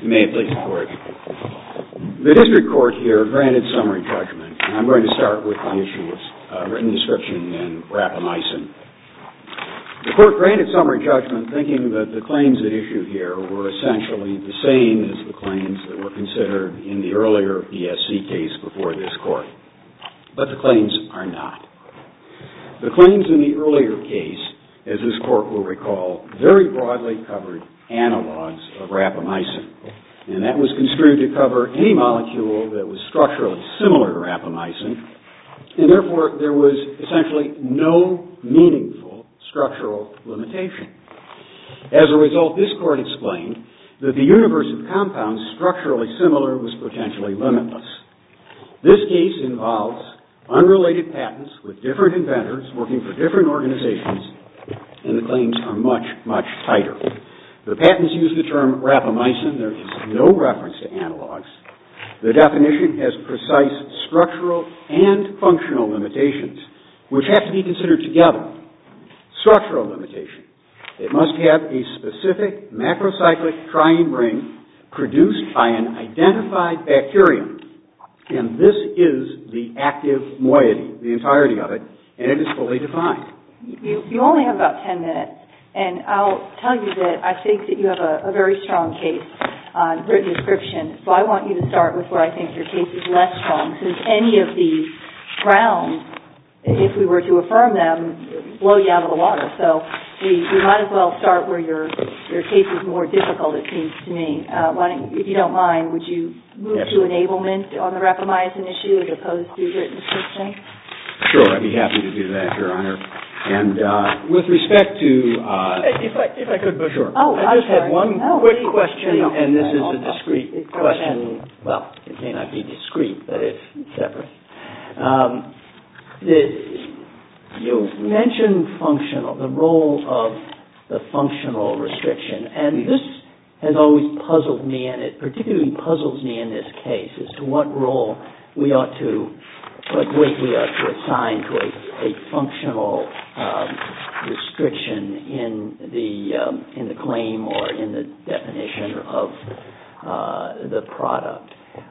May it please the Court. The District Court here granted summary judgment, and I'm going to start with the issue of written description and rapamycin. The Court granted summary judgment thinking that the claims at issue here were essentially the same as the claims that were considered in the earlier BSC case before this Court. But the claims are not. The claims in the earlier case, as this Court will recall, very broadly covered analogs of rapamycin, and that was construed to cover any molecule that was structurally similar to rapamycin, and therefore there was essentially no meaningful structural limitation. As a result, this Court explained that the universe of compounds structurally similar was potentially limitless. This case involves unrelated patents with different inventors working for different organizations, and the claims are much, much tighter. The patents use the term rapamycin. There is no reference to analogs. The definition has precise structural and functional limitations, which have to be considered together. Structural limitation. It must have a specific macrocyclic triene ring produced by an identified bacterium, and this is the active moiety, the entirety of it, and it is fully defined. You only have about 10 minutes. And I'll tell you that I think that you have a very strong case on written description. So I want you to start with where I think your case is less strong, since any of these grounds, if we were to affirm them, blow you out of the water. So we might as well start where your case is more difficult, it seems to me. If you don't mind, would you move to enablement on the rapamycin issue as opposed to written description? Sure, I'd be happy to do that, Your Honor. And with respect to... If I could, sure. I just had one quick question, and this is a discrete question. Well, it may not be discrete, but it's separate. You mentioned functional, the role of the functional restriction, and this has always puzzled me, and it particularly puzzles me in this case, as to what role we ought to, what weight we ought to assign to a functional restriction in the claim or in the definition of the product.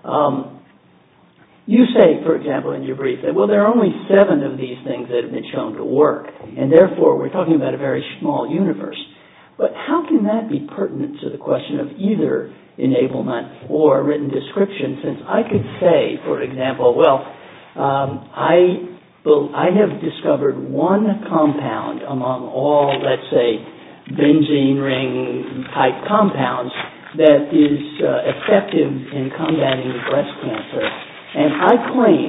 You say, for example, in your brief that, well, there are only 7 of these things that have been shown to work, and therefore we're talking about a very small universe. But how can that be pertinent to the question of either enablement or written description, since I could say, for example, well, I have discovered one compound among all, let's say, benzene ring type compounds that is effective in combating breast cancer, and I claim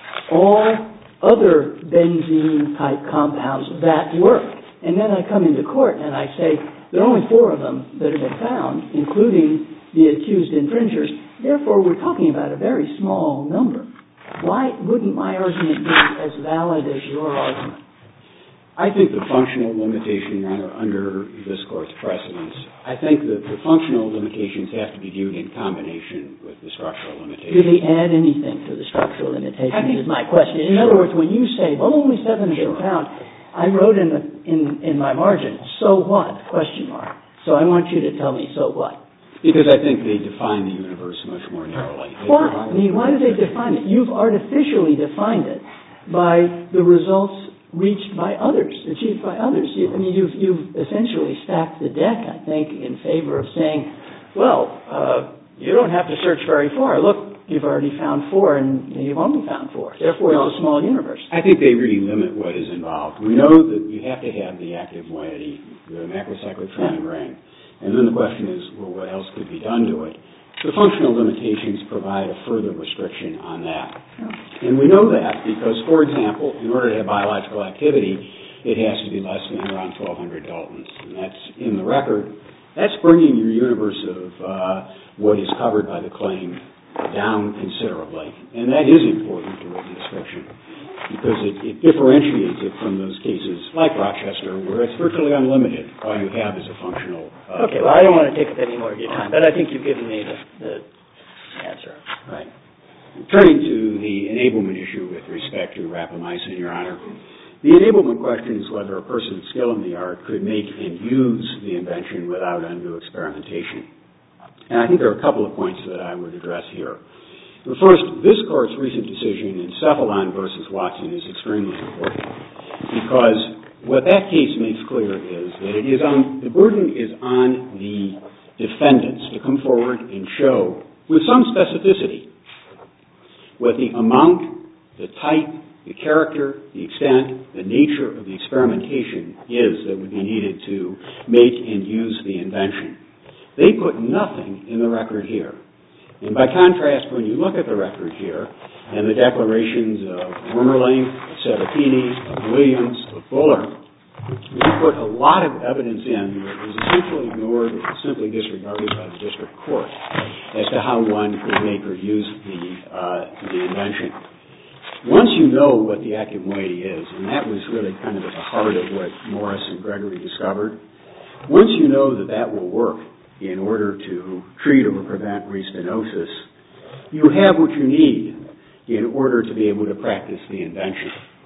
all other benzene type compounds that work. And then I come into court and I say there are only 4 of them that have been found, including the accused infringers. Therefore, we're talking about a very small number. Why wouldn't my argument be as valid as your argument? I think the functional limitation, Your Honor, under this Court's precedence, I think that the functional limitations have to be viewed in combination with the structural limitations. Do they add anything to the structural limitations is my question. In other words, when you say, well, only 7 have been found, I wrote in my margin, so what? Question mark. So I want you to tell me, so what? Because I think they define the universe much more narrowly. Why? I mean, why do they define it? You've artificially defined it by the results reached by others, achieved by others. I mean, you've essentially stacked the deck, I think, in favor of saying, well, you don't have to search very far. Look, you've already found 4, and you've only found 4. Therefore, it's a small universe. I think they really limit what is involved. We know that you have to have the active moiety, the macrocyclic triene ring. And then the question is, well, what else could be done to it? The functional limitations provide a further restriction on that. And we know that because, for example, in order to have biological activity, it has to be less than around 1,200 Daltons. And that's in the record. That's bringing your universe of what is covered by the claim down considerably. And that is important to written description because it differentiates it from those cases like Rochester where it's virtually unlimited. All you have is a functional... Okay, well, I don't want to take up any more of your time, but I think you've given me the answer. Right. Turning to the enablement issue with respect to rapamycin, Your Honor, the enablement question is whether a person with skill in the art could make and use the invention without undue experimentation. And I think there are a couple of points that I would address here. First, this Court's recent decision in Cephalon versus Watson is extremely important because what that case makes clear is that the burden is on the defendants to come forward and show with some specificity what the amount, the type, the character, the extent, the nature of the experimentation is that would be needed to make and use the invention. They put nothing in the record here. And by contrast, when you look at the record here and the declarations of Wormerling, of Sabatini, of Williams, of Buller, we put a lot of evidence in that was essentially ignored or simply disregarded by the district court as to how one could make or use the invention. Once you know what the active moiety is, and that was really kind of at the heart of what Morris and Gregory discovered, once you know that that will work in order to treat or prevent restenosis, you have what you need in order to be able to practice the invention.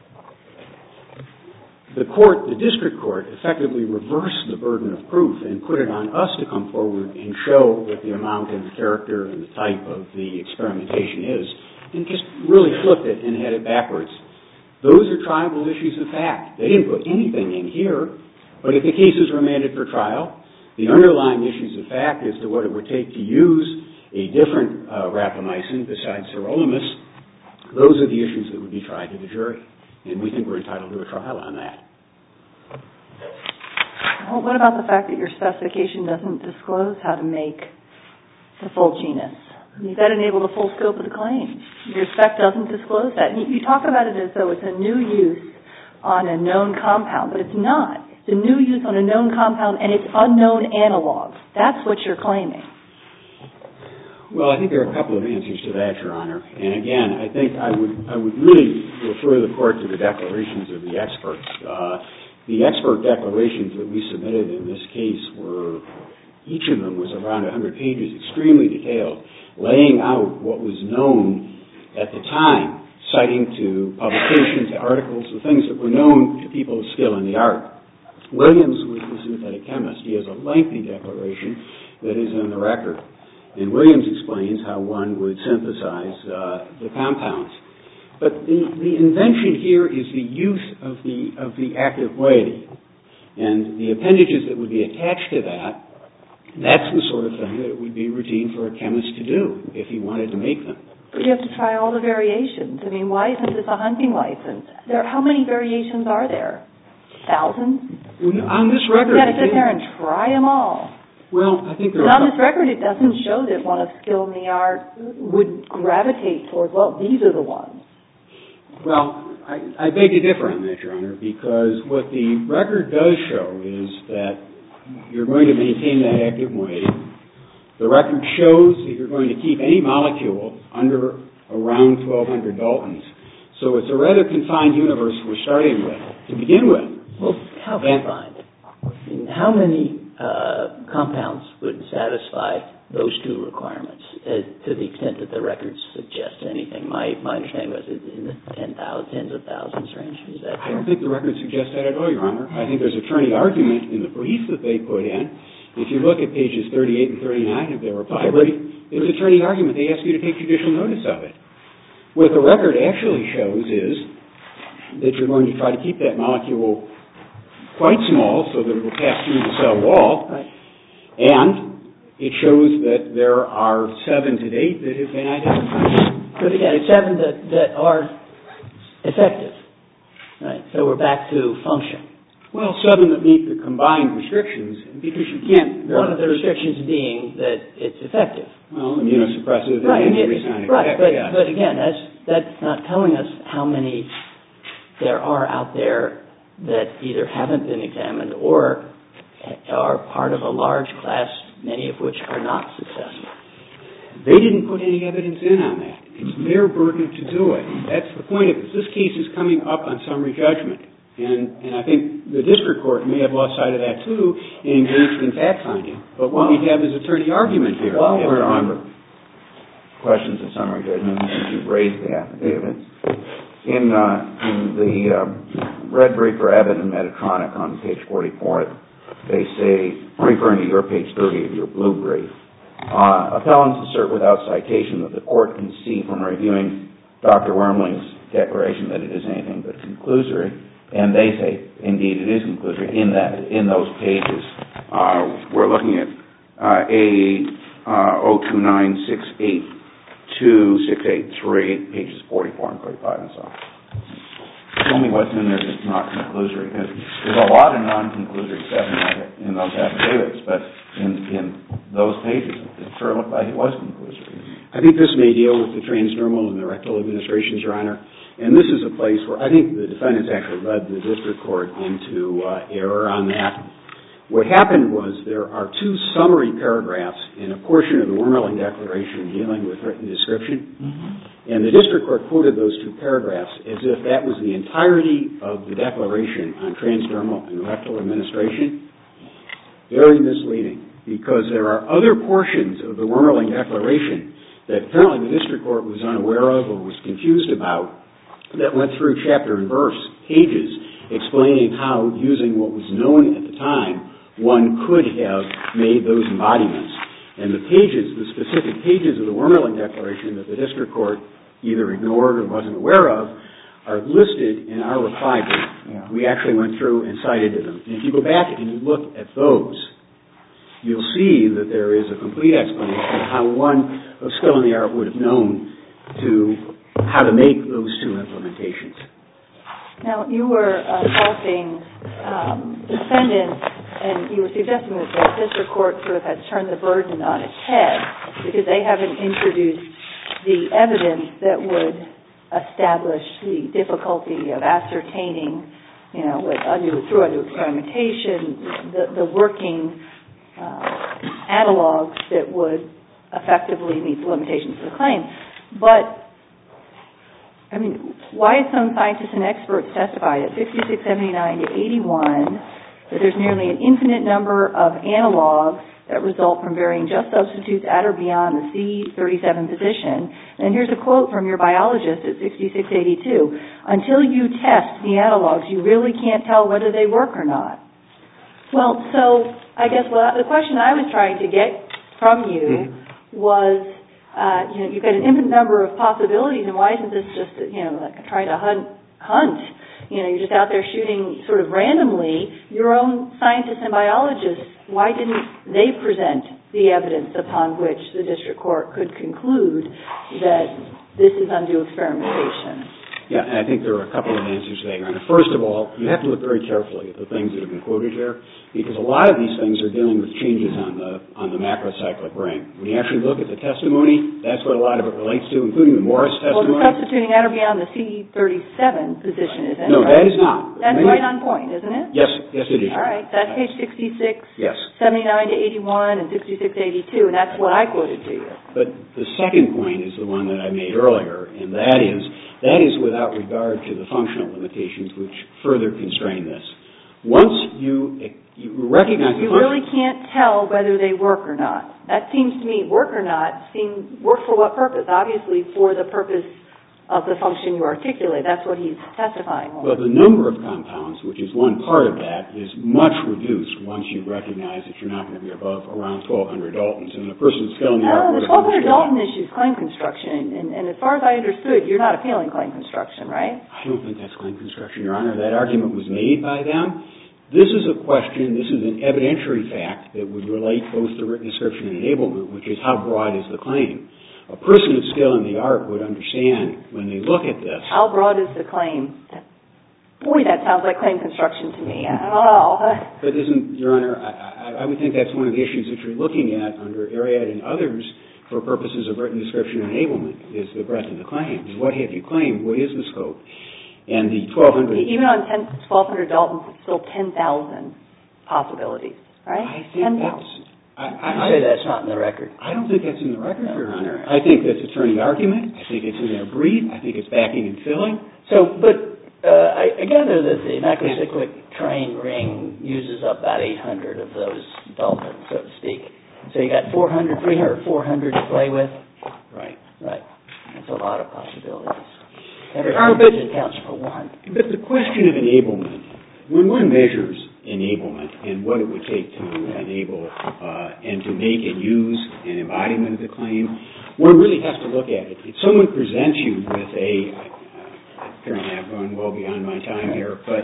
The district court, effectively reversed the burden of proof and put it on us to come forward and show what the amount and the character and the type of the experimentation is, and just really flipped it and had it backwards. Those are triable issues of fact. They didn't put anything in here, but if the case is remanded for trial, the underlying issues of fact as to what it would take to use a different rapamycin besides sirolimus, those are the issues that would be tried to the jury. And we think we're entitled to a trial on that. Well, what about the fact that your specification doesn't disclose how to make the full genus? You've got to enable the full scope of the claim. Your spec doesn't disclose that. You talk about it as though it's a new use on a known compound, but it's not. It's a new use on a known compound and it's unknown analogs. That's what you're claiming. Well, I think there are a couple of answers to that, Your Honor. And again, I think I would really refer the Court to the declarations of the experts. The expert declarations that we submitted in this case were, each of them was around 100 pages, extremely detailed, laying out what was known at the time, citing to publications, to articles, the things that were known to people of skill in the art. Williams was the synthetic chemist. He has a lengthy declaration that is in the record. And Williams explains how one would synthesize the compounds. But the invention here is the use of the active moiety. And the appendages that would be attached to that, that's the sort of thing that would be routine for a chemist to do if he wanted to make them. But you have to try all the variations. I mean, why isn't this a hunting license? How many variations are there? Thousands? On this record... You've got to sit there and try them all. Well, I think there are... On this record, it doesn't show that one of skill in the art would gravitate towards, well, these are the ones. Well, I beg to differ on that, Your Honor, because what the record does show is that you're going to maintain that active moiety. The record shows that you're going to keep any molecule under around 1,200 Daltons. So it's a rather confined universe we're starting with, to begin with. Well, how confined? How many compounds would satisfy those two requirements to the extent that the records suggest anything? My understanding was in the tens of thousands range. Is that I don't think the records suggest that at all, Your Honor. I think there's attorney argument in the brief that they put in. If you look at pages 38 and 39 of their reply brief, it's attorney argument. They ask you to take judicial notice of it. What the record actually shows is that you're going to try to keep that molecule quite small so that it will pass through the cell wall. Right. And it shows that there are 7 to date that have been identified. But again, 7 that are effective. Right. So we're back to function. Well, 7 that meet the combined restrictions, because you can't... One of the restrictions being that it's effective. Well, immunosuppressive and anti-resonic. Right, but again, that's not telling us how many there are out there that either haven't been examined or are part of a large class, many of which are not successful. They didn't put any evidence in on that. It's their burden to do it. That's the point of it. This case is coming up on summary judgment. And I think the district court may have lost sight of that, too, and engaged in fact-finding. But what we have is attorney argument here. Well, we're on questions of summary judgment, since you've raised the affidavits. In the red brief for Abbott and Medtronic on page 44, they say, referring to your page 30 of your blue brief, Appellants assert without citation that the court can see from reviewing Dr. Wormling's declaration that it is anything but conclusory, and they say, indeed, it is conclusory in those pages. We're looking at A029-682-683, pages 44 and 45 and so on. Tell me what's in there that's not conclusory, because there's a lot of non-conclusory stuff in those affidavits, but in those pages, it sure looked like it was conclusory. I think this may deal with the transdermal and the rectal administrations, Your Honor, and this is a place where I think the defendants actually led the district court into error on that. What happened was there are two summary paragraphs in a portion of the Wormling Declaration dealing with written description, and the district court quoted those two paragraphs as if that was the entirety of the declaration on transdermal and rectal administration. Very misleading, because there are other portions of the Wormling Declaration that apparently the district court was unaware of or was confused about that went through chapter and verse, pages, explaining how, using what was known at the time, one could have made those embodiments. And the pages, the specific pages of the Wormling Declaration that the district court either ignored or wasn't aware of, are listed in our reply brief. Yeah. We actually went through and cited them. And if you go back and you look at those, you'll see that there is a complete explanation of how one of skill in the art would have known how to make those two implementations. Now, you were faulting defendants, and you were suggesting that the district court sort of has turned the burden on its head because they haven't introduced the evidence that would establish the difficulty of ascertaining, through undue experimentation, the working analogs that would effectively meet the limitations of the claim. But I mean, Wyatt's own scientists and experts testified at 66, 79 to 81 that there's nearly an infinite number of analogs that result from varying just substitutes at or beyond the C37 position. And here's a quote from your biologist at 66, 82. Until you test the analogs, you really can't tell whether they work or not. Well, so I guess the question I was trying to get from you was, you've got an infinite number of possibilities, and why isn't this just, like trying to hunt? You're just out there shooting sort of randomly. Your own scientists and biologists, why didn't they present the evidence upon which the district court could conclude that this is undue experimentation? Yeah, and I think there are a couple of answers to that, Your Honor. First of all, you have to look very carefully at the things that have been quoted here, because a lot of these things are dealing with changes on the macrocyclic ring. When you actually look at the testimony, that's what a lot of it relates to, including the Morris testimony. Well, the substituting at or beyond the C37 position, isn't it? No, that is not. That's right on point, isn't it? Yes, it is. All right, that's page 66, yes. 79 to 81, and 66 to 82, and that's what I quoted to you. But the second point is the one that I made earlier, and that is without regard to the functional limitations which further constrain this. Once you recognize you really can't tell whether they work or not. That seems to me, work or not, work for what purpose? Obviously for the purpose of the function you articulate. That's what he's testifying on. Well, the number of compounds, which is one part of that, is much reduced once you recognize that you're not going to be above around 1,200 Daltons. And a person's skill in the art would have the 1,200 Dalton issue is claim construction. And as far as I understood, you're not appealing claim construction, right? I don't think that's claim construction, Your Honor. That argument was made by them. This is a question, this is an evidentiary fact that would relate both to written description and enablement, which is how broad is the claim. A person of skill in the art would understand when they look at this. How broad is the claim? Boy, that sounds like claim construction to me. I don't know. But isn't, Your Honor, I would think that's one of the issues that you're looking at under Ariad and others for purposes of written description and enablement, is the breadth of the claim. What have you claimed? What is the scope? And the 1,200... Even on 1,200 Daltons, it's still 10,000 possibilities, right? I think that's... I say that's not in the record. I don't think that's in the record, Your Honor. I think that's attorney argument. I think it's in their brief. I think it's backing and filling. So, but I gather that the macrocyclic train ring uses up about 800 of those Daltons, so to speak. So you got 300, 400 to play with. Right. Right. That's a lot of possibilities. Every But counts for one. But the question of enablement, when one measures enablement and what it would take to enable and to make and use an embodiment of the claim, one really has to look at it. If someone presents you with apparently I've gone well beyond my time here, but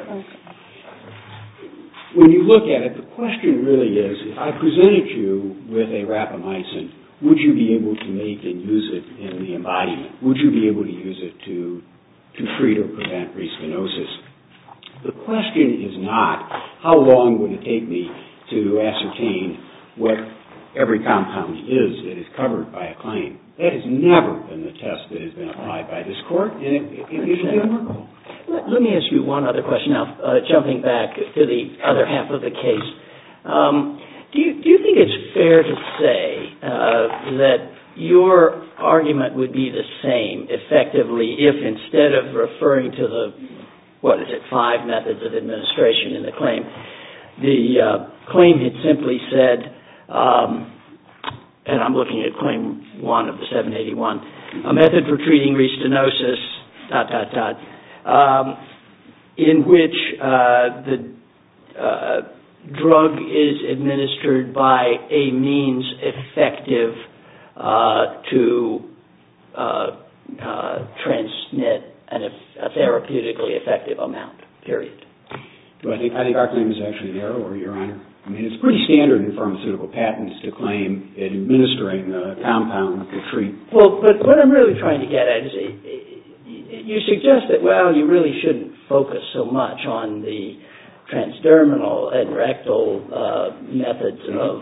when you look at it, the question really is, if I presented you with a rapamycin, would you be able to make and use it in the embodiment? Would you be able to use it to treat or prevent restenosis? The question is not, how long would it take me to ascertain what every compound is that is covered by a claim? That has never been the test that has been applied by this court, and it is unworkable. Let me ask you one other question now, jumping back to the other half of the case. Do you think it's fair to say that your argument would be the same, effectively, if instead of referring to the 5 methods of administration in the claim, the claim had simply said, and I'm looking at Claim 1 of the 781, a method for treating restenosis, ... in which the drug is administered by a means effective to transmit a therapeutically effective amount, period. Well, I think our claim is actually narrower, Your Honor. I mean, it's pretty standard in pharmaceutical patents to claim administering a compound to treat... Well, but what I'm really trying to get at is you suggest that, well, you really shouldn't focus so much on the transdermal and rectal methods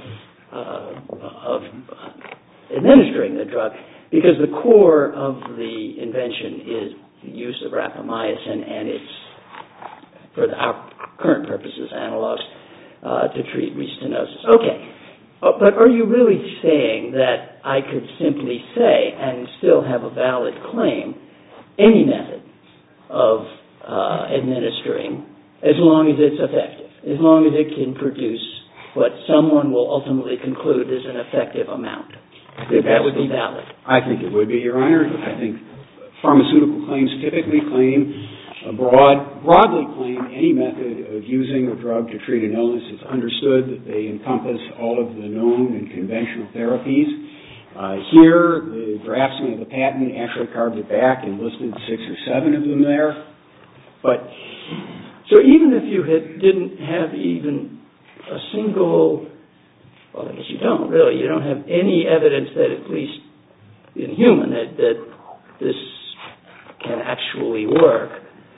of administering the drug, because the core of the invention is the use of rapamycin, and it's, for our current purposes, analogs to treat restenosis. Okay, but are you really saying that I could simply say, and still have a valid claim, any method of administering, as long as it's effective, as long as it can produce what someone will ultimately conclude is an effective amount? That would be valid. I think it would be, Your Honor. I think pharmaceutical claims typically broadly claim any method of using a drug to treat an illness. It's understood that they encompass all of the known and conventional therapies. Here, the draftsman of the patent actually carved it back and listed 6 or 7 of them there. But so even if you didn't have even a single, well, I guess you don't really, you don't have any evidence that, at least in human, that this can actually work,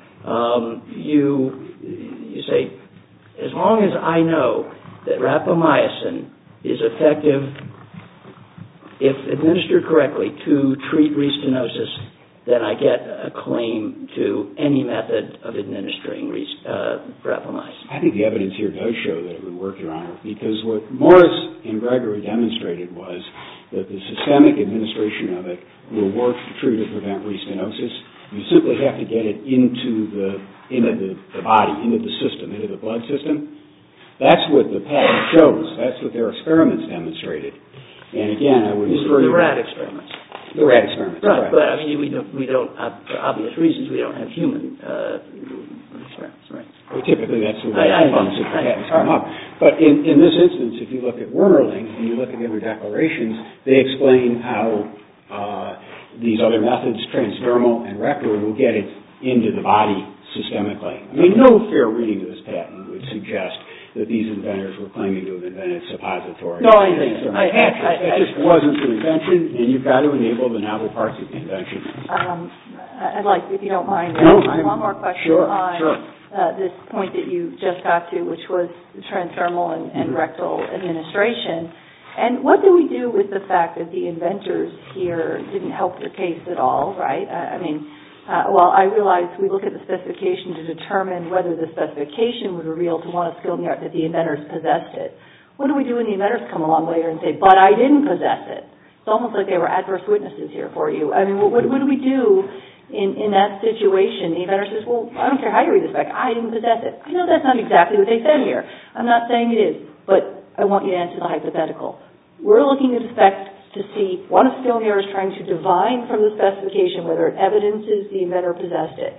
you say, as long as I know that rapamycin is effective, if administered correctly, to treat restenosis, then I get a claim to any method of administering rapamycin. I think the evidence here does show that it would work, Your Honor, because what Morris and Gregory demonstrated was that the systemic administration of it will work to treat or prevent restenosis. You simply have to get it into the body, into the system, into the blood system. That's what the patent shows. That's what their experiments demonstrated. And again, I would refer you to... The rat experiments. The rat experiments, right. But I mean, we don't, for obvious reasons, we don't have human experiments, right? Well, typically that's the way pharmaceutical patents come up. But in this instance, if you look at Wernerling and you look at the other declarations, they explain how these other methods, transdermal and rectal, will get it into the body systemically. I mean, no fair reading of this patent would suggest that these inventors were claiming to have invented suppositories. No, I think so. It just wasn't the invention, and you've got to enable the novel parts of the invention. I'd like, if you don't mind, one more question on this point that you just got to, which was transdermal and rectal administration. And what do we do with the fact that the inventors here didn't help their case at all, right? I mean, I realize we look at the specification to determine whether the specification would reveal to one of skilled in the art that the inventors possessed it. What do we do when the inventors come along later and say, but I didn't possess it? It's almost like they were adverse witnesses here for you. I mean, what do we do in that situation? The inventor says, well, I don't care how you read the spec, I didn't possess it. I know that's not exactly what they said here. I'm not saying it is, but I want you to answer the hypothetical. We're looking at the spec to see one of skilled in the art is trying to divine from the specification whether it evidences the inventor possessed it.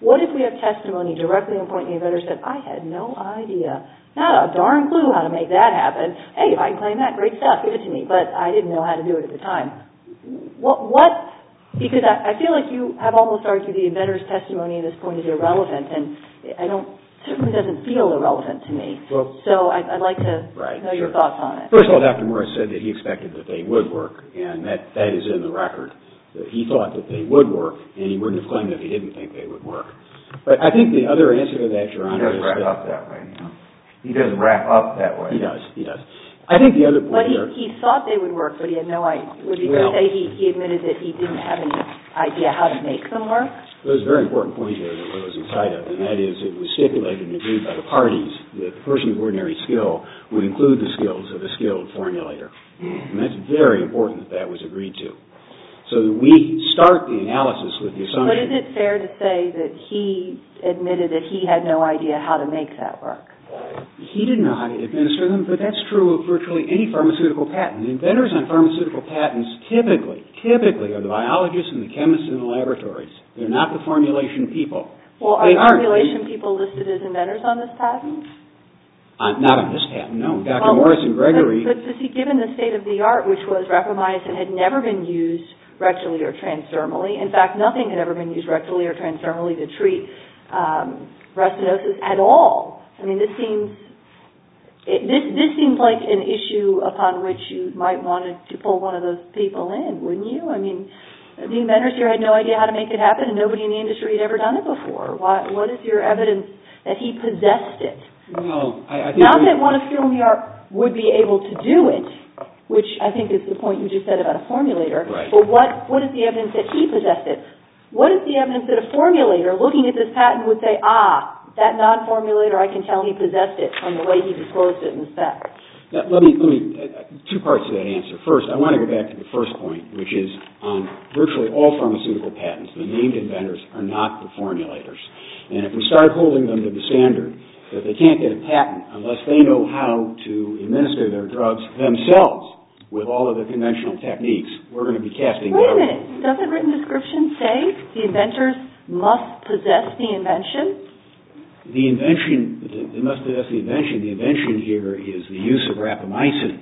What if we have testimony directly on point the inventor said, I had no idea, not a darn clue how to make that happen. Hey, if I can claim that, great stuff, give it to me. But I didn't know how to do it at the time. Because I feel like you have almost argued the inventor's testimony at this point is irrelevant, and certainly doesn't feel irrelevant to me. So I'd like to know your thoughts on it. First of all, Dr. Morris said that he expected that they would work, and that is in the record. He thought that they would work, and he wouldn't have claimed that he didn't think they would work. But I think the other answer to that, Your Honor, is... He does wrap up that way. He does wrap up that way. He does. I think the other point here... But he thought they would work, but he had no idea. Would you say he admitted that he didn't have any idea how to make them work? There's a very important point here that was inside of, and that is it was stipulated and agreed by the parties that the person of ordinary skill would include the skills of a skilled formulator. And that's very important that was agreed to. So that we start the analysis with the assumption... But is it fair to say that he admitted that he had no idea how to make that work? He didn't know how to administer them, but that's true of virtually any pharmaceutical patent. Inventors on pharmaceutical patents typically are the biologists and the chemists in the laboratories. They're not the formulation people. Well, are formulation people listed as inventors on this patent? Not on this patent, no. Dr. Morris and Gregory... But given the state of the art, which was rapamycin had never been used rectally or transdermally. In fact, nothing had ever been used rectally or transdermally to treat restenosis at all. I mean, this seems like an issue upon which you might want to pull one of those people in, wouldn't you? I mean, the inventors here had no idea how to make it happen, and nobody in the industry had ever done it before. What is your evidence that he possessed it? Well, I think... Not that one of skill in the art would be able to do it, which I think is the point you just said about a formulator. Right. But what is the evidence that he possessed it? What is the evidence that a formulator looking at this patent would say, that non-formulator, I can tell he possessed it from the way he disclosed it in the spec? Let me two parts to that answer. First, I want to go back to the first point, which is on virtually all pharmaceutical patents, the named inventors are not the formulators. And if we start holding them to the standard that they can't get a patent unless they know how to administer their drugs themselves with all of the conventional techniques, we're going to be casting doubt. Wait a minute. Doesn't written description say the inventors must possess the invention? The invention, they must possess the invention. The invention here is the use of rapamycin.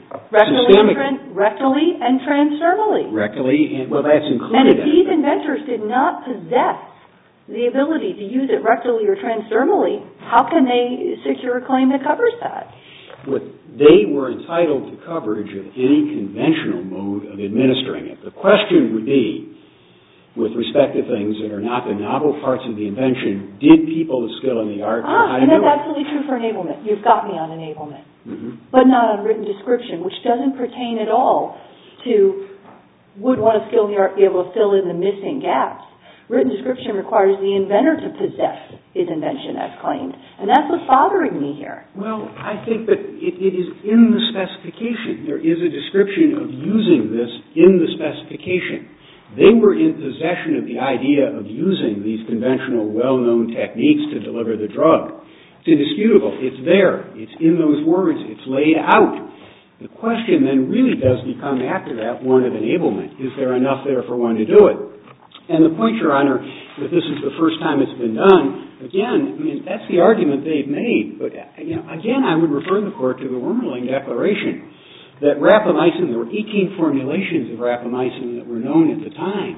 Rectally and transdermally. Rectally, well, that's included. And if these inventors did not possess the ability to use it rectally or transdermally, how can they secure a claim that covers that? They were entitled to coverage of any conventional mode of administering it. The question would be, with respect to things that are not the novel parts of the invention, did people of skill in the art know how to do it? And that's absolutely true for enablement. You've got me on enablement. Mm-hmm. But not on written description, which doesn't pertain at all to would one of skill in the art be able to fill in the missing gaps. Written description requires the inventor to possess his invention as claimed. And that's what's bothering me here. Well, I think that it is in the specification. There is a description of using this in the specification. They were in possession of the idea of using these conventional, well-known techniques to deliver the drug. It's indisputable. It's there. It's in those words. It's laid out. The question then really does become, after that, one of enablement. Is there enough there for one to do it? And the point, Your Honor, that this is the first time it's been done, again, I mean, that's the argument they've made. But, again, I would refer the Court to the Wormerling Declaration that rapamycin, there were 18 formulations of rapamycin that were known at the time.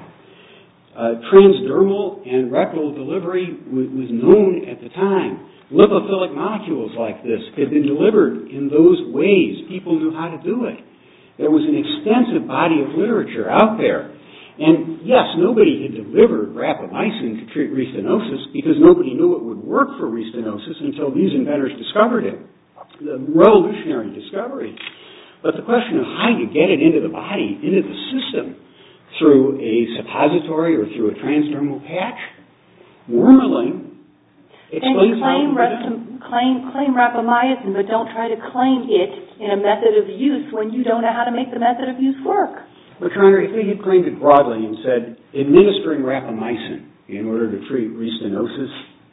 Transdermal and rectal delivery was known at the time. Lipophilic molecules like this had been delivered in those ways. People knew how to do it. There was an extensive body of literature out there. And, yes, nobody had delivered rapamycin to treat restenosis because nobody knew it would work for restenosis until these inventors discovered it. The revolutionary discovery. But the question of how you get it into the body, into the system, through a suppository or through a transdermal patch, Wormerling explains how to do that. Claim rapamycin, but don't try to claim it in a method of use when you don't know how to make the method of use work. But, Your Honor, if they had claimed it broadly and said, administering rapamycin in order to treat restenosis,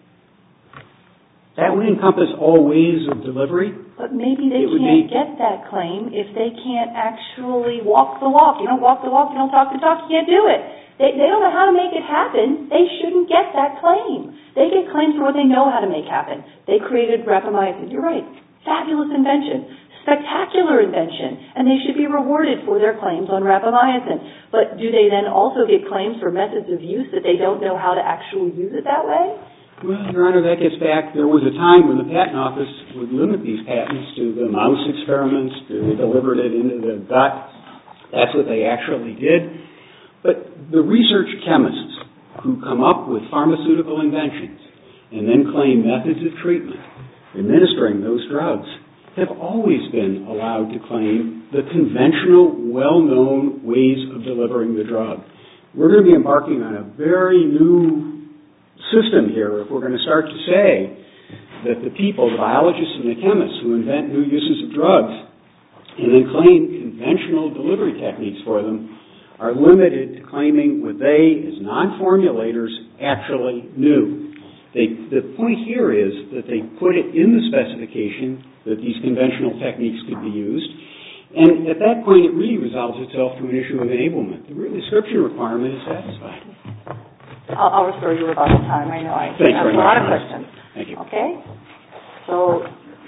that would encompass all ways of delivery. But maybe they can't get that claim if they can't actually walk the walk. You don't walk the walk, you don't talk the talk, you can't do it. They don't know how to make it happen. They shouldn't get that claim. They get claims for what they know how to make happen. They created rapamycin. You're right. Fabulous invention. Spectacular invention. And they should be rewarded for their claims on rapamycin. But do they then also get claims for methods of use that they don't know how to actually use it that way? Well, Your Honor, that gets back. There was a time when the Patent Office would limit these patents to the mouse experiments. They delivered it into the gut. That's what they actually did. But the research chemists who come up with pharmaceutical inventions and then claim methods of treatment, administering those drugs, have always been allowed to claim the conventional, well-known ways of delivering the drug. We're going to be embarking on a very new system here if we're going to start to say that the people, the biologists and the chemists who invent new uses of drugs and then claim conventional delivery techniques for them are limited to claiming what they, as non-formulators, actually knew. The point here is that they put it in the specification that these conventional techniques could be used, and at that point it really resolves itself to an issue of enablement. The written description requirement is satisfied. I'll restore your rebuttal time. I know I have a lot of questions. Thank you. Okay? So,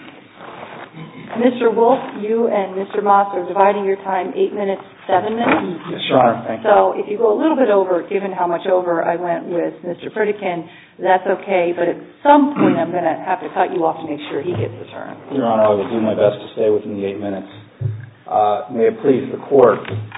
Mr. Wolf, you and Mr. Moss are dividing your time 8 minutes, 7 minutes? Yes, Your Honor. Thank you. So if you go a little bit over, given how much over I went with Mr. Pritikin, that's okay, but at some point I'm going to have to cut you off to make sure he gets the turn. Your Honor, I will do my best to stay within the 8 minutes. May it please the Court.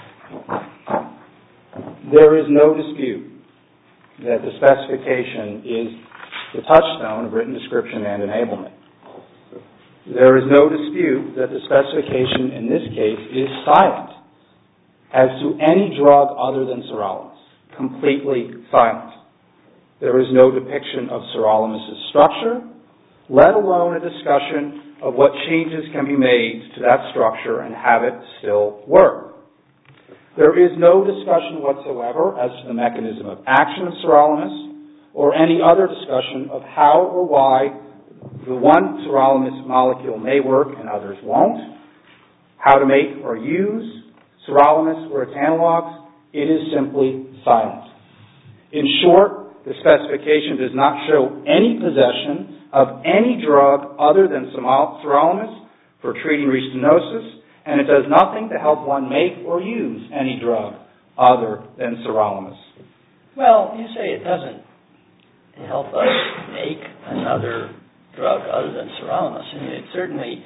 There is no dispute that the specification is the touchstone of written description and enablement. There is no dispute that the specification in this case is silent as to any drug other than sirolimus. Completely silent. There is no depiction of sirolimus' structure, let alone a discussion of what changes can be made to that structure and have it still work. There is no discussion whatsoever as to the mechanism of action of sirolimus or any other discussion of how or why the one sirolimus molecule may work and others won't, how to make or use sirolimus or its analogs. It is simply silent. In short, the specification does not show any possession of any drug other than sirolimus for treating restenosis, and it does nothing to help one make or use any drug other than sirolimus. Well, you say it doesn't help us make another drug other than sirolimus. I mean, it certainly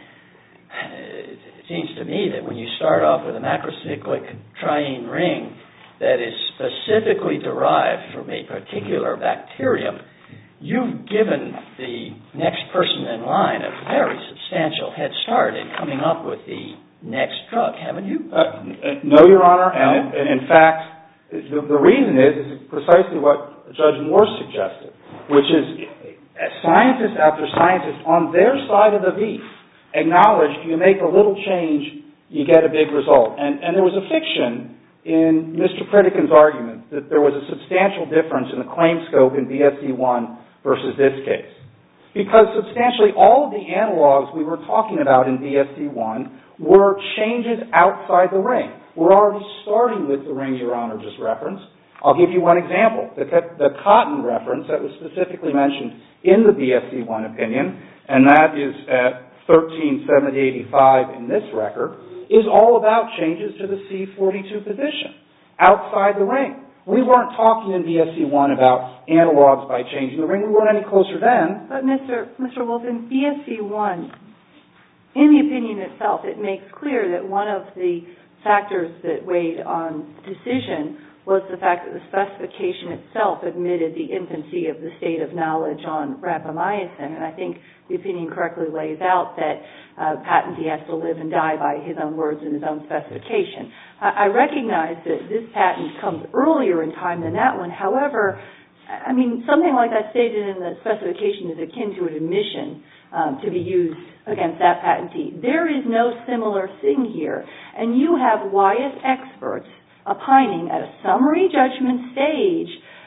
it seems to me that when you start off with a macrocyclic triene ring that is specifically derived from a particular bacterium, you've given the next person in line a very substantial head start in coming up with the next drug, haven't you? No, Your Honor, and in fact, the reason is precisely what Judge Moore suggested, which is scientist after scientist on their side of the V acknowledged you make a little change, you get a big result. And there was a fiction in Mr. Pritikin's argument that there was a substantial difference in the claim scope in BSC-1 versus this case. Because substantially all of the analogs we were talking about in BSC-1 were changes outside the ring. We're already starting with the ring Your Honor just referenced. I'll give you one example. The cotton reference that was specifically mentioned in the BSC-1 opinion, and that is at 137085 in this record, is all about changes to the C42 position outside the ring. We weren't talking in BSC-1 about analogs by changing the ring. We weren't any closer then. But Mr. Wolf, in BSC-1, in the opinion itself, it makes clear that one of the factors that weighed on decision was the fact that the specification itself admitted the infancy of the state of knowledge on rapamycin. And I think the opinion correctly lays out that patentee has to live and die by his own words and his own specification. I recognize that this patent comes earlier in time than that one. However, I mean, something like that stated in the specification is akin to an admission to be used against that patentee. There is no similar thing here. And you have Wyeth experts opining at a summary judgment stage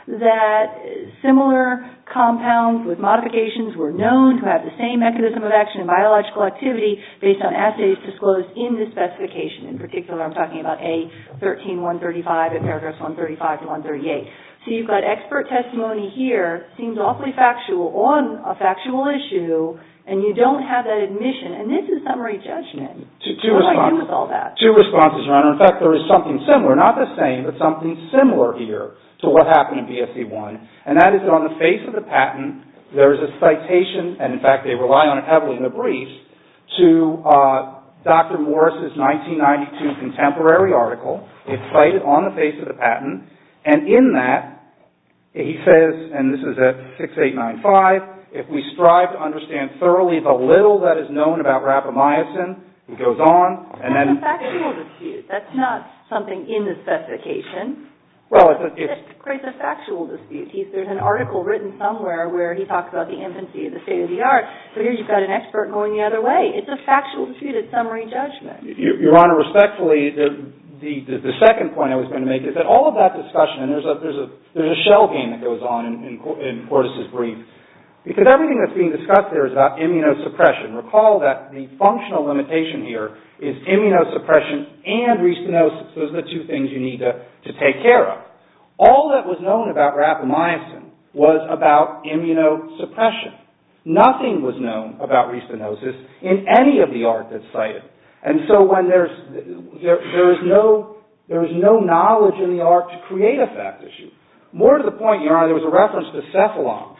that similar compounds with modifications were known to have the same mechanism of action and biological activity based on assays disclosed in the specification. In particular, I'm talking about A13135 and paragraphs 135 to 138. So you've got expert testimony here, seems awfully factual on a factual issue, and you don't have that admission. And this is summary judgment. What do I do with all that? Two responses, Your Honor. In fact, there is something similar, not the same, but something similar here to what happened in BSC-1, and that is that on the face of the patent, there is a citation, and in fact they rely on it heavily in the briefs, to Dr. Morris's 1992 contemporary article. It's cited on the face of the patent, and in that, he says, and this is at 6895, if we strive to understand thoroughly the little that is known about rapamycin, he goes on, and then... That's a factual dispute. That's not something in the specification. Well, it creates a factual dispute. There's an article written somewhere where he talks about the infancy of the state of the art, but here you've got an expert going the other way. It's a factual dispute. It's summary judgment. Your Honor, respectfully, the second point I was going to make is that all of that discussion, and there's a shell game that goes on in Cordes' brief, because everything that's being discussed there is about immunosuppression. Recall that the functional limitation here is immunosuppression and restenosis. Those are the two things you need to take care of. All that was known about rapamycin was about immunosuppression. Nothing was known about restenosis in any of the art that's cited. And so when there is no knowledge in the art to create a fact issue. More to the point, Your Honor, there was a reference to cephalon.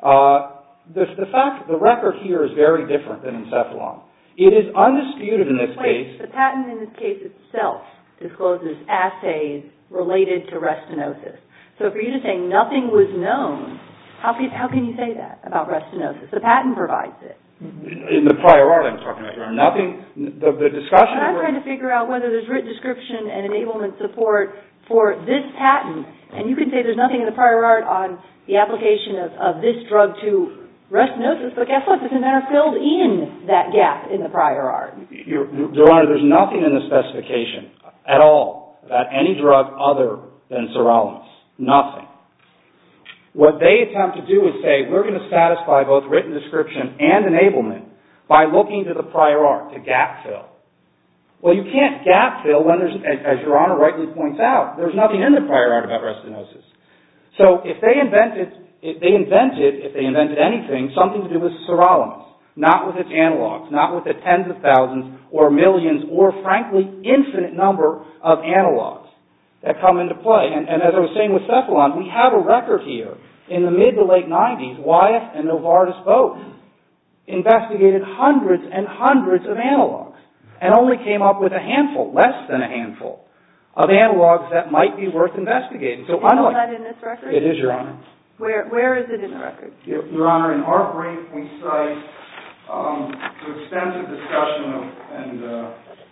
The record here is very different than in cephalon. It is undisputed in this case. The patent in this case itself discloses assays related to restenosis. So for you to say nothing was known, how can you say that about restenosis? The patent provides it. In the prior art I'm talking about, Your Honor, the discussion... I'm trying to figure out whether there's written description and enablement support for this patent, and you can say there's nothing in the prior art on the application of this drug to restenosis, but guess what? This inventor filled in that gap in the prior art. Your Honor, there's nothing in the specification at all about any drug other than sirolimus. Nothing. What they attempt to do is say, we're going to satisfy both written description and enablement by looking to the prior art, to gap fill. Well, you can't gap fill when there's, as Your Honor rightly points out, there's nothing in the prior art about restenosis. So if they invented anything, something to do with sirolimus, not with its analogs, not with the tens of thousands or millions or, frankly, infinite number of analogs that come into play. And as I was saying with cephalon, we have a record here. In the mid to late 90s, Wyeth and Novartis both investigated hundreds and hundreds of analogs and only came up with a handful, less than a handful, of analogs that might be worth investigating. So is all that in this record? It is, Your Honor. Where is it in the record? Your Honor, in our brief we cite extensive discussion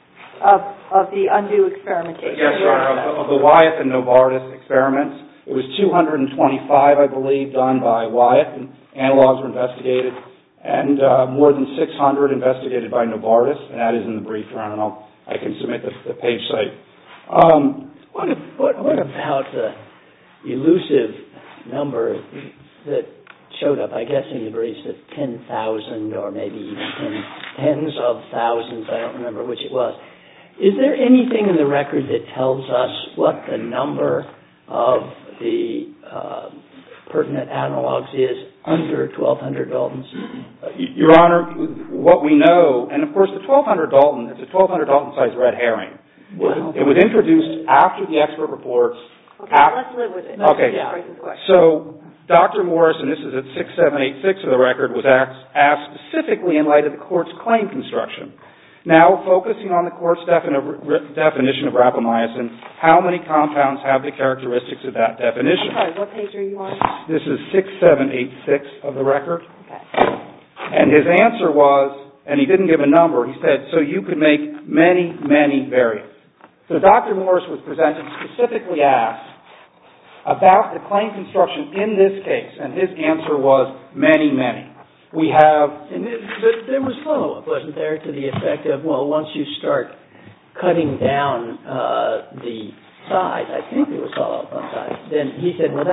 of the undue experimentation. Yes, Your Honor, of the Wyeth and Novartis experiments. It was 225, I believe, done by Wyeth, and analogs were investigated, and more than 600 investigated by Novartis, and that is in the brief, Your Honor, and I can submit the page site. What about the elusive number that showed up, I guess, in the briefs of 10,000 or maybe even tens of thousands, I don't remember which it was. Is there anything in the record that tells us what the number of the pertinent analogs is under 1,200 Daltons? Your Honor, what we know, and of course the 1,200 Dalton, it's a 1,200 Dalton size red herring. Well, it was introduced after the expert reports. Okay, let's live with it. Okay, so Dr. Morris, and this is at 6786 of the record, was asked specifically in light of the court's claim construction. Now, focusing on the court's definition of rapamycin, how many compounds have the characteristics of that definition? I'm sorry, what page are you on? This is 6786 of the record. Okay. And his answer was, and he didn't give a number, he said, so you could make many, many variants. So Dr. Morris was presented specifically asked about the claim construction in this case, and his answer was many, many. We have... But there was follow-up, wasn't there, to the effect of, well, once you start cutting down the size, I think there was follow-up on size, then he said, well, that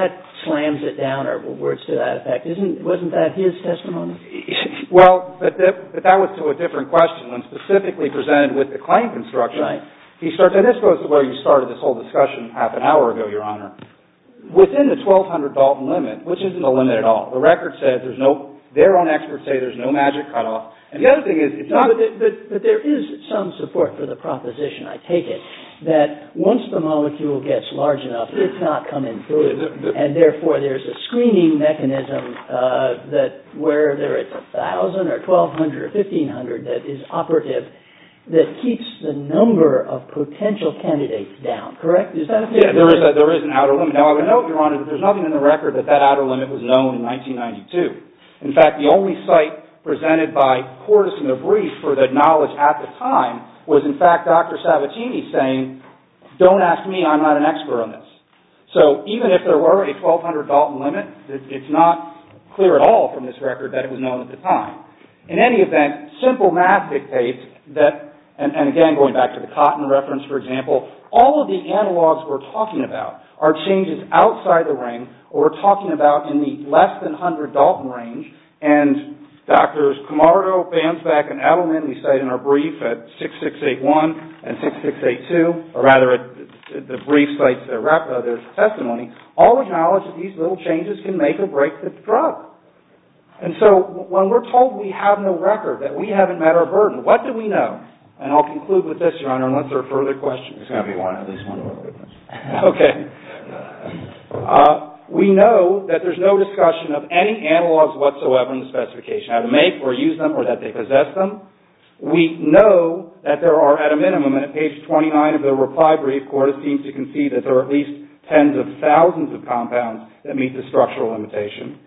slams it down, or words to that effect. Wasn't that his testimony? Well, but that was to a different question. When specifically presented with the claim construction, right. He started, and this goes to where you started this whole discussion half an hour ago, Your Honor. Within the 1,200 Dalton limit, which isn't a limit at all, the record says their own experts say there's no magic cutoff. And the other thing is, it's not... But there is some support for the proposition, I take it, that once the molecule gets large enough, it's not coming through, and therefore there's a screening mechanism that whether it's 1,000 or 1,200 or 1,500 that is operative, that keeps the number of potential candidates down, correct? Is that a fair Yeah, there is an outer limit. Now, I would note, Your Honor, that there's nothing in the record that outer limit was known in 1992. In fact, the only site presented by Cordes in the brief for the knowledge at the time was, in fact, Dr. Sabatini saying, don't ask me, I'm not an expert on this. So even if there were a 1,200 Dalton limit, it's not clear at all from this record that it was known at the time. In any event, simple math dictates that, and again, going back to the Cotton reference, for example, all of the analogs we're talking about are changes outside the ring, or we're talking about in the less than 100 Dalton range, and Drs. Camargo, Bansback, and Adelman, we cite in our brief at 6681 and 6682, or rather the brief cites their testimony, all acknowledge that these little changes can make or break the drug. And so when we're told we have no record, that we haven't met our burden, what do we know? And I'll conclude with this, Your Honor, unless there are further questions. There's going to be at least one more witness. Okay. We know that there's no discussion of any analogs whatsoever in the specification, how to make or use them or that they possess them. We know that there are, at a minimum, and at page 29 of the reply brief, Cordes seems to concede that there are at least tens of thousands of compounds that meet the structural limitation.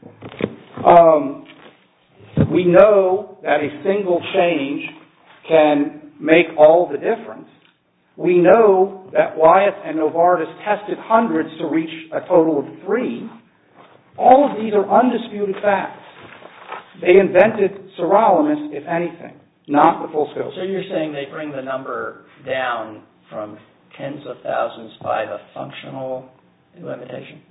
We know that a single change can make all the difference. We know that Wyeth and Novartis tested hundreds to reach a total of 3. All of these are undisputed facts. They invented sirolimus, if anything, not the full scope. So you're saying they bring the number down from tens of thousands by the functional limitation?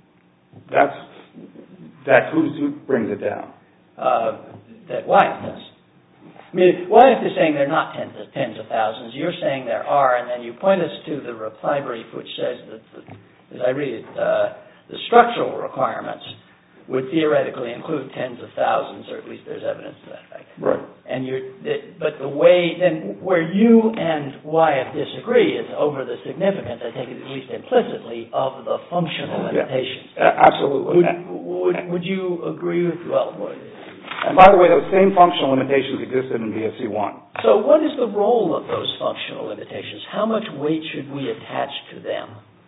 Who brings it down? That Wyeth does. I mean, Wyeth is saying they're not tens of thousands. You're saying there are, and then you point us to the reply brief, which says that, as I read it, the structural requirements would theoretically include tens of thousands, or at least there's evidence to that fact. Right. And but the way then where you and Wyeth disagree is over the significance, I take it at least implicitly, of the functional limitations. Yeah, absolutely. Would you agree with And by the way, those same functional limitations existed in BSC-1. So what is the role of those functional limitations? How much weight should we attach to them?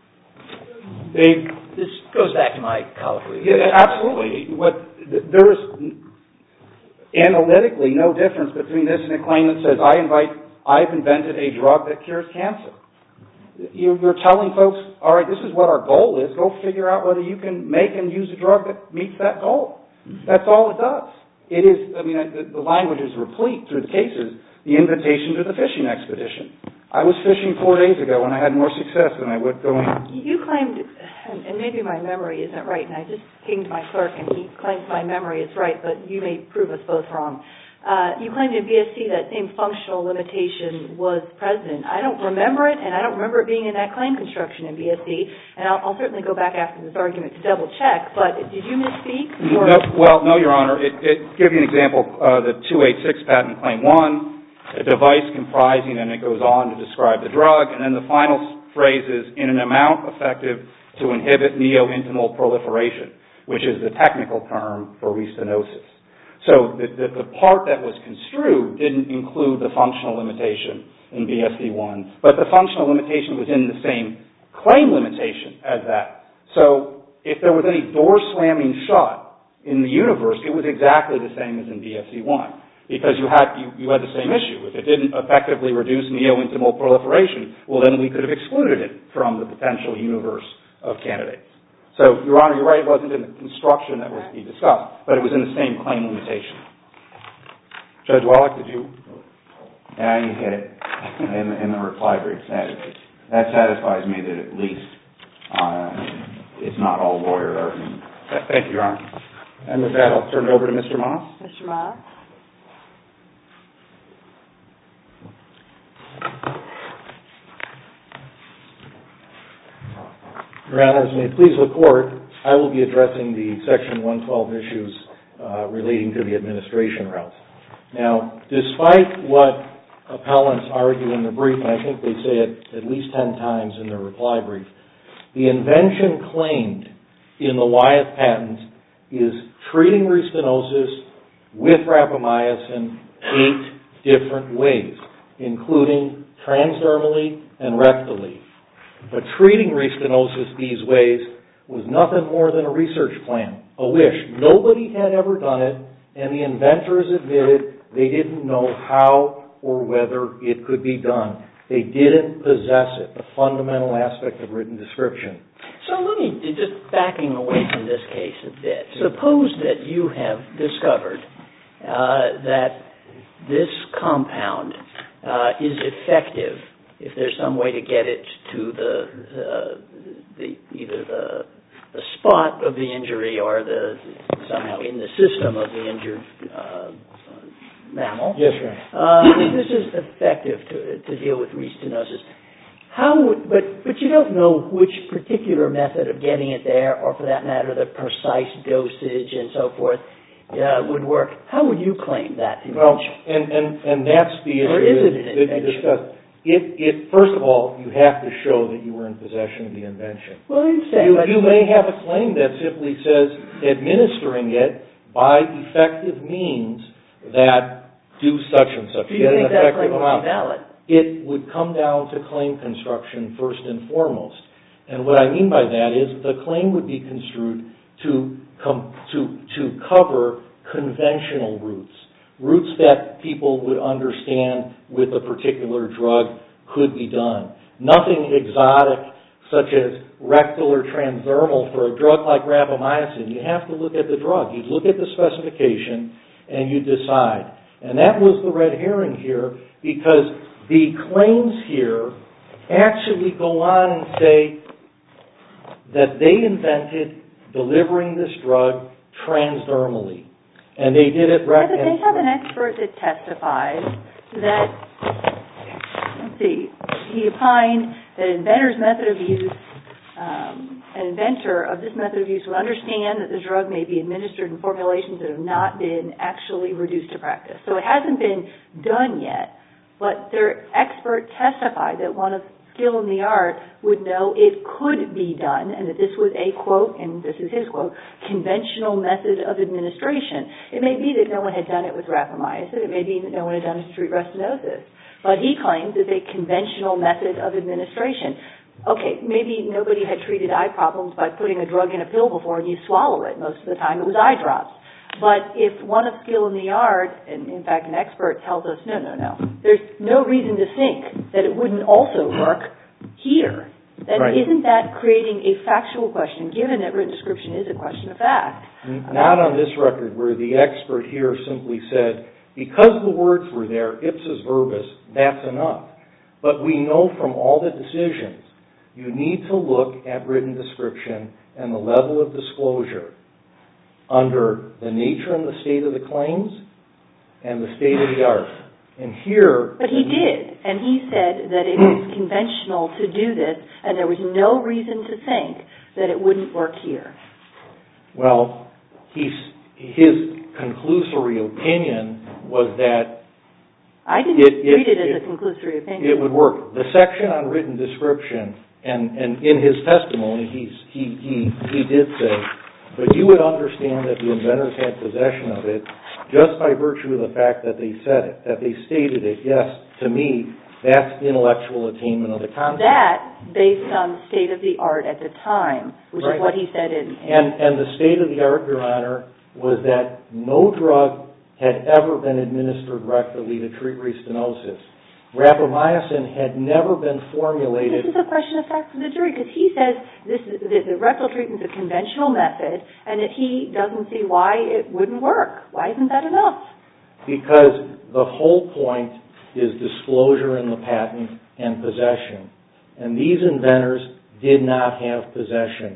This goes back to my colloquy. Yeah, absolutely. There is analytically no difference between this and a claim that says, I've invented a drug that cures cancer. You're telling folks, all right, this is what our goal is. Go figure out whether you can make and use a drug that meets that goal. That's all it does. It is, the language is replete through the cases, the invitation to the fishing expedition. I was fishing 4 days ago and I had more success than I would going... You claimed, and maybe my memory isn't right, and I just pinged my clerk and he claims my memory is right, but you may prove us both wrong. You claimed in BSC that same functional limitation was present. I don't remember it, and I don't remember it being in that claim construction in BSC, and I'll certainly go back after this argument to double check, but did you misspeak? No, Your Honor. Give you an example. The 286 patent claim 1, a device comprising, and it goes on to describe the drug, and then the final phrase is, in an amount effective to inhibit neointimal proliferation, which is the technical term for restenosis. So the part that was construed didn't include the functional limitation in BSC-1, but the functional limitation was in the same claim limitation as that. So if there was any door slamming shut in the universe, it was exactly the same as in BSC-1, because you had the same issue. If it didn't effectively reduce neointimal proliferation, well, then we could have excluded it from the potential universe of candidates. So, Your Honor, you're right, it wasn't in the construction that was being discussed, but it was in the same claim limitation. Judge Wallach, did you? Yeah, you hit it in the reply brief. That satisfies me that at least it's not all lawyer argument. Thank you, Your Honor. And with that, I'll turn it over to Mr. Moss. Mr. Moss. Your Honors, may it please the Court, I will be addressing the Section 112 issues relating to the administration routes. Now, despite what appellants argue in the brief, and I think they say it at least 10 times in their reply brief, the invention claimed in the Wyeth patent is treating restenosis with rapamycin 8 different ways, including transdermally and rectally. But treating restenosis these ways was nothing more than a research plan, a wish. Nobody had ever done it, and the inventors admitted they didn't know how or whether it could be done. They didn't possess it, a fundamental aspect of written description. So let me, just backing away from this case a bit, suppose that you have discovered that this compound is effective if there's some way to get it to either the spot of the injury or somehow in the system of the injured mammal. Yes, Your Honor. This is effective to deal with restenosis. But you don't know which particular method of getting it there, or for that matter, the precise dosage and so forth, would work. How would you claim that invention? Well, and that's the issue or is it an that you invention? discussed. First of all, you have to show that you were in possession of the invention. Well, I understand. You may have a claim that simply says administering it by effective means that do such and such. Do you think that claim would be valid? It would come down to claim construction first and foremost. And what I mean by that is the claim would be construed to cover conventional routes that people would understand with a particular drug could be done. Nothing exotic such as rectal or transdermal for a drug like rapamycin. You have to look at the drug. You look at the specification and you decide. And that was the red herring here, because the claims here actually go on and say that they invented delivering this drug transdermally. And they did it But they have an expert that testifies that, he opined that an inventor of this method of use would understand that the drug may be administered in formulations that have not been actually reduced to practice. So it hasn't been done yet, but their expert testified that one of skill in the art would know it could be done, and that this was a, quote, and this is his quote, conventional method of administration. It may be that no one had done it with rapamycin. It may be that no one had done it to treat restenosis. But he claims it's a conventional method of administration. Okay, maybe nobody had treated eye problems by putting a drug in a pill before and you swallow it. Most of the time it was eye drops. But if one of skill in the art, and in fact an expert tells us, no, there's no reason to think that it wouldn't also work here. Then right. Isn't that creating a factual question, given that written description is a question of fact? Not on this record, where the expert here simply said, because the words were there, ipsis verbis, that's enough. But we know from all the decisions, you need to look at written description and the level of disclosure under the nature and the state of the claims and the state of the art. And here... But he did, and he said that it was conventional to do this, and there was no reason to think that it wouldn't work here. Well, his conclusory opinion was that... I didn't read it as a conclusory opinion. It would work. The section on written description, and in his testimony, he did say, but you would understand that the inventors had possession of it just by virtue of the fact that they said it, that they stated it. Yes, to me, that's intellectual attainment of the concept. That, based on the state of the art at the time, which right. is what he said in... And the state of the art, Your Honor, was that no drug had ever been administered rectally to treat restenosis. Rapamycin had never been formulated... This is a question of fact for the jury, because he says the rectal treatment is a conventional method, and that he doesn't see why it wouldn't work. Why isn't that enough? Because the whole point is disclosure in the patent and possession. And these inventors did not have possession.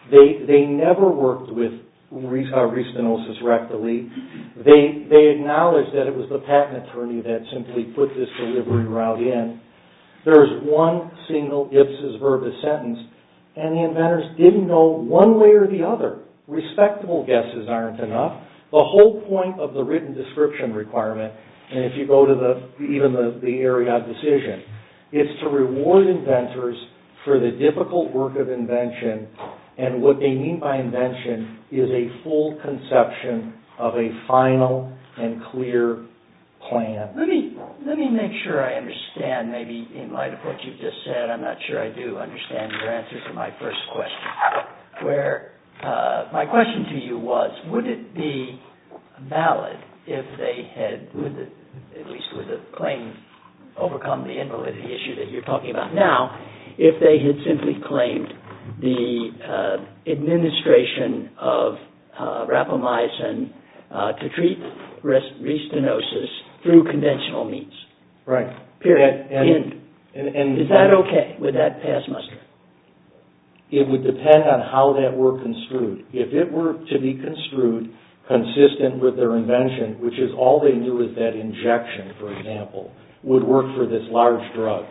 They never worked with restenosis rectally. They acknowledged that it was the patent attorney that simply put this delivery route in. There's one single ipsis verbis sentence, and the inventors didn't know one way or the other. Respectable guesses aren't enough. The whole point of the written description requirement, and if you go to even the Ariad decision, it's to reward inventors for the difficult work of invention, and what they mean by invention is a full conception of a final and clear plan. Let me make sure I understand, maybe in light of what you've just said, I'm not sure I do understand your answer to my first question, where my question to you was, would it be valid if they had, at least with the claim, overcome the invalidity issue that you're talking about now, if they had simply claimed the administration of rapamycin to treat restenosis through conventional means? Right. Period. And is that okay? Would that pass muster? It would depend on how that were construed. If it were to be construed consistent with their invention, which is all they knew is that injection, for example, would work for this large drug,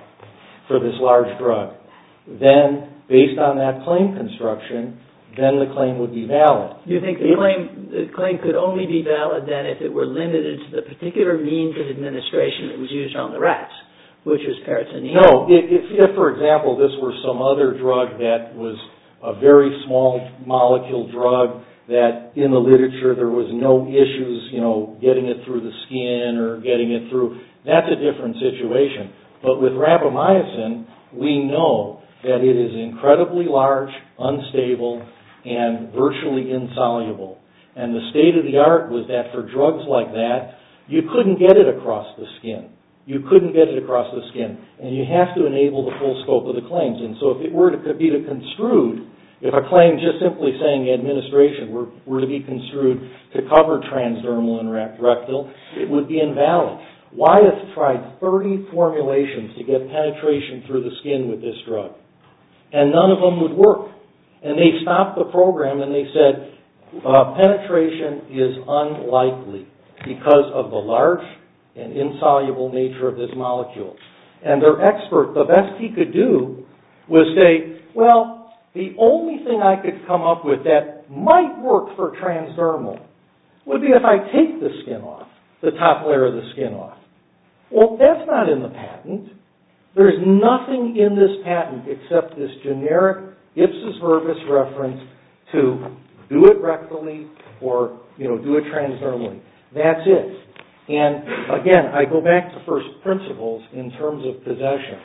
then based on that claim construction, then the claim would be valid. You think the claim could only be valid then if it were limited to the particular means of administration that was used on the rats, which was peritoneum? No. If, for example, this were some other drug that was a very small molecule drug that in the literature there was no issues, getting it through the skin or getting it through, that's a different situation. But with rapamycin, we know that it is incredibly large, unstable, and virtually insoluble. And the state of the art was that for drugs like that, you couldn't get it across the skin. And you have to enable the full scope of the claims. And so if it were to be construed, if a claim just simply saying administration were to be construed to cover transdermal and rectal, it would be invalid. Wyeth tried 30 formulations to get penetration through the skin with this drug, and none of them would work. And they stopped the program and they said penetration is unlikely because of the large and insoluble nature of this molecule. And their expert, the best he could do was say, well, the only thing I could come up with that might work for transdermal would be if I take the skin off, the top layer of the skin off. Well, that's not in the patent. There's nothing in this patent except this generic ipsis verbis reference to do it rectally or do it transdermally. That's it. And again, I go back to first principles in terms of possession.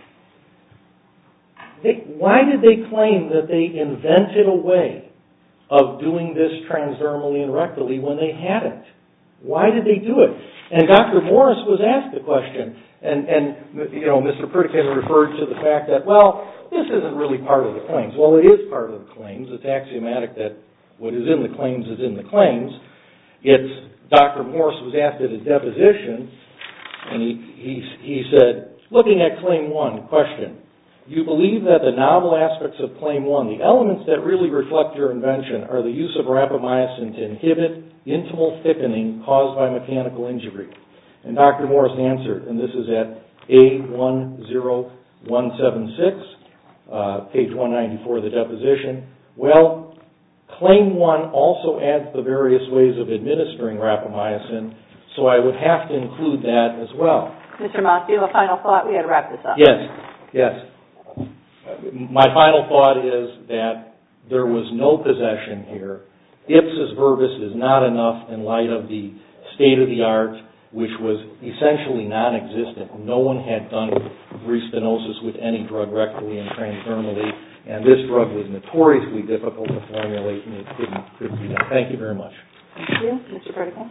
Why did they claim that they invented a way of doing this transdermally and rectally when they hadn't? Why did they do it? And Dr. Morris was asked the question, and Mr. Pritikin referred to the fact that, well, this isn't really part of the claims. Well, it is part of the claims. It's axiomatic that what is in the claims is in the claims. Dr. Morris was asked at his deposition, and he said, looking at Claim 1, question, you believe that the novel aspects of Claim 1, the elements that really reflect your invention, are the use of rapamycin to inhibit intimal thickening caused by mechanical injury? And Dr. Morris answered, and this is at A10176, page 194 of the deposition, well, Claim 1 also adds the various ways of administering rapamycin, so I would have to include that as well. Mr. Moss, do you have a final thought? We got to wrap this up. Yes. My final thought is that there was no possession here. Ipsis verbis is not enough in light of the state of the art, which was essentially non-existent. No one had done restenosis with any drug rectally and transdermally, and this drug was notoriously difficult to formulate, and it couldn't be done. Thank you very much. Thank you. Mr. Pritikin?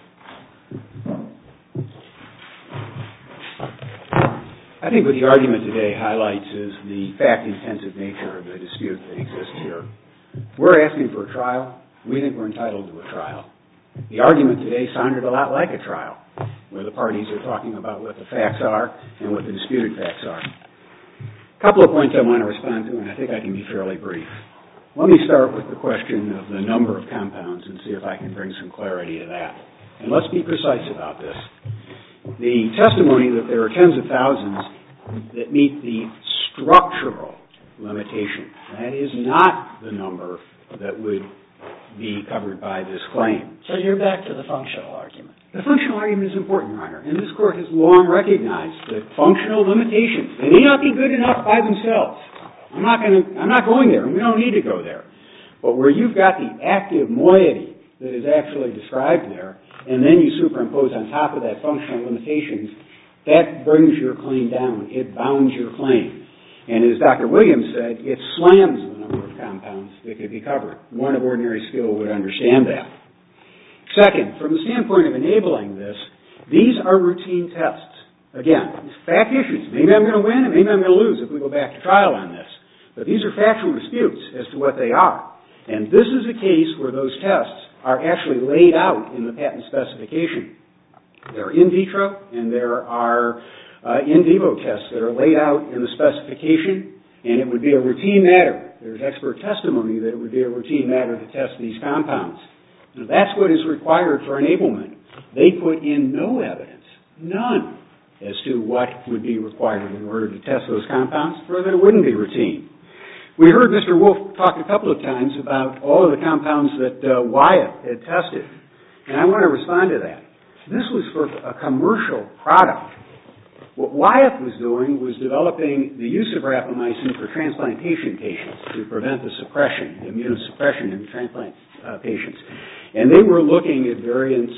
I think what the argument today highlights is the fact-intensive nature of the dispute that exists here. We're asking for a trial. We think we're entitled to a trial. The argument today sounded a lot like a trial, where the parties are talking about what the facts are and what the disputed facts are. A couple of points I want to respond to, and I think I can be fairly brief. Let me start with the question of the number of compounds and see if I can bring some clarity to that. And let's be precise about this. The testimony that there are tens of thousands that meet the structural limitation, that is not the number that would be covered by this claim. So you're back to the functional argument. The functional argument is important, Your Honor, and this Court has long recognized that functional limitations, they may not be good enough by themselves. I'm not going there, and we don't need to go there. But where you've got the active moiety that is actually described there, and then you superimpose on top of that functional limitations, that brings your claim down. It bounds your claim. And as Dr. Williams said, it slams the number of compounds that could be covered. One of ordinary skill would understand that. Second, from the standpoint of enabling this, these are routine tests. Again, fact issues. Maybe I'm going to win and maybe I'm going to lose if we go back to trial on this. But these are factual disputes as to what they are. And this is a case where those tests are actually laid out in the patent specification. There are in vitro and there are in vivo tests that are laid out in the specification, and it would be a routine matter. There's expert testimony that it would be a routine matter to test these compounds. Now, that's what is required for enablement. They put in no evidence, none, as to what would be required in order to test those compounds, or that it wouldn't be routine. We heard Mr. Wolf talk a couple of times about all of the compounds that Wyeth had tested, and I want to respond to that. This was for a commercial product. What Wyeth was doing was developing the use of rapamycin for transplantation patients to prevent the suppression, the immunosuppression in transplant patients. And they were looking at variants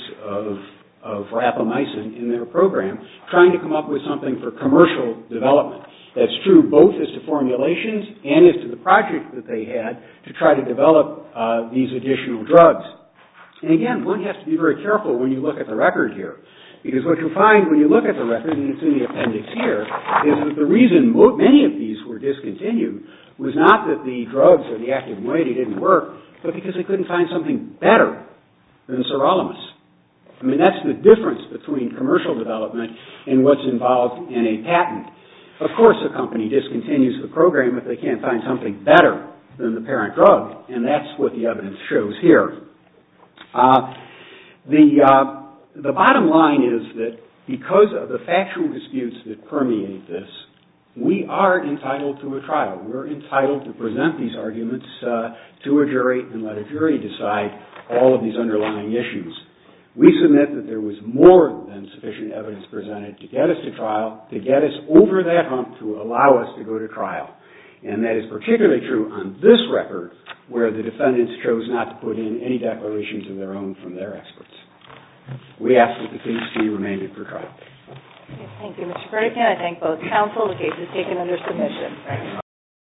of rapamycin in their program, trying to come up with something for commercial development. That's true both as to formulations and as to the project that they had to try to develop these additional drugs. And again, one has to be very careful when you look at the record here, because what you'll find when you look at the record, and it's in the appendix here, is that the reason many of these were discontinued was not that the drugs or the active moiety didn't work, but because they couldn't find something better than sirolimus. I mean, that's the difference between commercial development and what's involved in a patent. Of course, a company discontinues the program if they can't find something better than the parent drug, and that's what the evidence shows here. The bottom line is that because of the factual disputes that permeate this, we are entitled to a trial. We're entitled to present these arguments to a jury and let a jury decide all of these underlying issues. We submit that there was more than sufficient evidence presented to get us to trial, to get us over that hump to allow us to go to trial. And that is particularly true on this record, where the defendants chose not to put in any declarations of their own from their experts. We ask that the case be remanded for trial. Thank you, Mr. Burdick. I thank both counsel. The case is taken under submission.